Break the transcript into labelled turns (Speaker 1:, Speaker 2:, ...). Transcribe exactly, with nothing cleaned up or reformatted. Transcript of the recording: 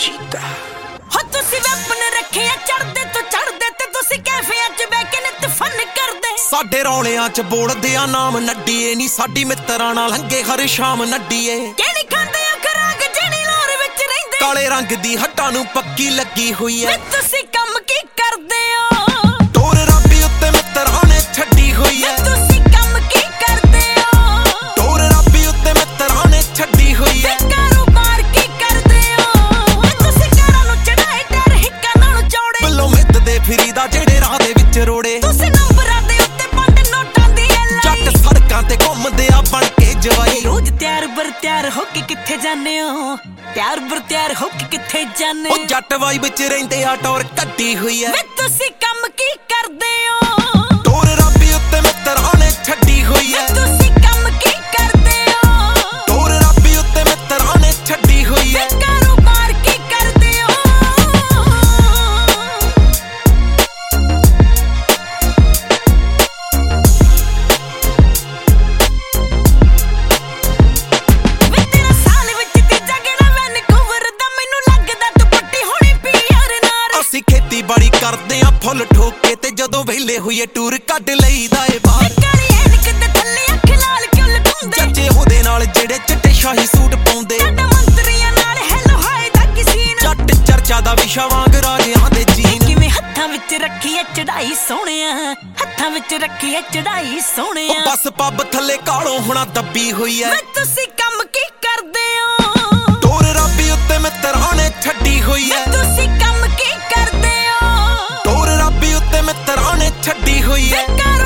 Speaker 1: ਚੀਤਾ
Speaker 2: ਹੋ ਤੁਸੀਂ ਵੈਪਨ ਰੱਖਿਆ ਚੜਦੇ ਤੋਂ ਚੜਦੇ ਤੇ ਤੁਸੀਂ ਕੈਫਿਆਂ 'ਚ ਬਹਿ ਕੇ ਨਿਤ ਫਨ ਕਰਦੇ।
Speaker 1: ਸਾਡੇ ਰੌਲਿਆਂ 'ਚ ਬੋਲਦੇ ਆ ਨਾਮ ਨੱਡੀਏ ਨੀ ਸਾਡੀ ਮਿੱਤਰਾਂ ਨਾਲ ਹੰਗੇ ਹਰ ਸ਼ਾਮ ਨੱਡੀਏ।
Speaker 2: ਕਿਹੜੀ ਖਾਂਦੇ ਆ ਖਰਾਕ ਜਿਹੜੀ ਲੋਰ ਵਿੱਚ ਰਹਿੰਦੇ
Speaker 1: ਕਾਲੇ ਰੰਗ ਦੀ ਹੱਟਾਂ ਨੂੰ ਪੱਕੀ ਲੱਗੀ ਹੋਈ ਐ।
Speaker 2: ਤੁਸੀਂ ਕੰਮ ਕੀ ਕਰਦੇ ਹੋ
Speaker 1: ਟੋਰ ਰੱਬੀ ਉੱਤੇ ਮਿੱਤਰਾਂ ਨੇ ਛੱਡੀ ਹੋਈ ਐ।
Speaker 2: ਤੁਸੀਂ ਕੰਮ ਕੀ ਕਰਦੇ ਹੋ
Speaker 1: ਟੋਰ ਰੱਬੀ ਉੱਤੇ ਮਿੱਤਰਾਂ ਨੇ ਛੱਡੀ ਹੋਈ ਐ।
Speaker 2: ਕਾਰੋਬਾਰ ਕੀ ਕਰਦੇ ਹੋ ਤੁਸੀਂ ਕਾਰਾਂ ਨੂੰ ਚੜਾਏ ਟਾਇਰ ਹਿੱਕਾਂ ਨਾਲ ਚੌੜੇ
Speaker 1: ਬੱਲੋਂ ਮਿੱਤਦੇ ਫਿਰੀਦਾ ਜਿਹੜੇ ਰਾਹ ਦੇ ਵਿੱਚ ਰੋੜੇ।
Speaker 2: ਤੁਸੀਂ ਨੰਬਰਾਂ ਦੇ ਉੱਤੇ ਪੰਡ ਨੋਟਾਂ ਦੀ ਲਾਈ
Speaker 1: ਜੱਟ ਸੜਕਾਂ ਤੇ ਘੁੰਮਦੇ ਆ ਬਣ ਕੇ ਜਵਾਈ।
Speaker 2: ਰੋਜ਼ ਤਿਆਰ ਬਰ ਤਿਆਰ ਹੋ ਕੇ ਕਿੱਥੇ ਜਾਂਦੇ ਹੋ ਤਿਆਰ ਬਰ ਤਿਆਰ ਹੋ ਕੇ ਕਿੱਥੇ ਜਾਂਦੇ
Speaker 1: ਉਹ ਜੱਟ ਵਾਈ ਵਿੱਚ ਰਹਿੰਦੇ ਆ ਟੌਰ ਕੱਢੀ ਹੋਈ ਐ।
Speaker 2: ਵੇ ਤੁਸੀਂ ਕੰਮ ਕੀ ਕਰਦੇ ਹੋ
Speaker 1: ਟੋਰ ਰੱਬੀ ਉੱਤੇ ਮਿੱਤਰਾਂ ਨੇ ਛੱਡੀ ਹੋਈ ਐ।
Speaker 2: ਤੁਸੀਂ ਕੰਮ ਕੀ ਕਰਦੇ ਹੋ
Speaker 1: ਟੋਰ ਰੱਬੀ ਉੱਤੇ ਮਿੱਤਰਾਂ ਨੇ ਛੱਡੀ ਹੋਈ ਐ।
Speaker 2: ਕਾਰੋਬਾਰ ਕੀ ਕਰਦੇ ਹੋ ਵੇ ਤੇਰਾ ਸਾਲ ਵਿੱਚ ਤੀਜਾ ਗੇੜਾ ਵੈਨਕੂਵਰ ਦਾ ਮੈਨੂੰ ਲੱਗਦਾ ਤੂੰ ਪੱਟੀ ਹੋਣੀ ਪੀਆਰ ਨਾਲ।
Speaker 1: ਅਸੀਂ ਖੇਤੀਬਾੜੀ ਕਰਦੇ ਆ ਫੁੱਲ ਠੋਕ ਕੇ ਤੇ ਜਦੋਂ ਵਿਹਲੇ ਹੋਈਏ ਟੂਰ ਕੱਢ ਲਈਦਾ ਏ ਬਾਹਰ।
Speaker 2: ਕਾਲੀ ਐਨਕ ਦੇ ਥੱਲੇ ਅੱਖ ਲਾਲ ਕਿਉਂ ਲਗਾਉਂਦੇ
Speaker 1: ਚਾਚੇ ਉਹਦੇ ਨਾਲ ਜਿਹੜੇ ਚਿੱਟੇ ਸ਼ਾਹੀ ਸੂਟ ਪਾਉਂਦੇ।
Speaker 2: ਸਾਡਾ ਮੰਤਰੀਆਂ ਨਾਲ ਹੈਲੋ ਹਾਏ ਦਾ ਕਿਸੇ ਨੇ
Speaker 1: ਜੱਟ ਚਰਚਾ ਦਾ ਵਿਸ਼ਾ ਵਾਂਗ ਰਾਜਿਆਂ ਦੇ ਜੀਨ।
Speaker 2: ਕਿਵੇਂ ਹੱਥਾਂ ਵਿੱਚ ਰੱਖੀ ਐ ਚੜਾਈ ਸੋਹਣਿਆ ਹੱਥਾਂ ਵਿੱਚ ਰੱਖੀ ਐ ਚੜਾਈ ਸੋਹਣਿਆ।
Speaker 1: ਉਹ ਬਸ ਪੱਬ ਥੱਲੇ ਕਾਲੋਂ ਹੁਣਾ ਦੱਬੀ ਹੋਈ ਐ।
Speaker 2: ਵੇ ਤੁਸੀਂ ਕੰਮ ਕੀ ਕਰਦੇ ਹੋ
Speaker 1: ਟੋਰ ਰੱਬੀ ਉੱਤੇ ਮਿੱਤਰਾਂ ਨੇ ਛੱਡੀ ਹੋਈ
Speaker 2: ਵੇ
Speaker 1: ਐ।
Speaker 2: ਤੁਸੀਂ ਕੰਮ ਕੀ ਕਰਦੇ ਹੋ
Speaker 1: ਟੋਰ ਰੱਬੀ ਉੱਤੇ ਮਿੱਤਰਾਂ ਨੇ ਛੱਡੀ ਹੋਈ ਐ।
Speaker 2: ਵੇ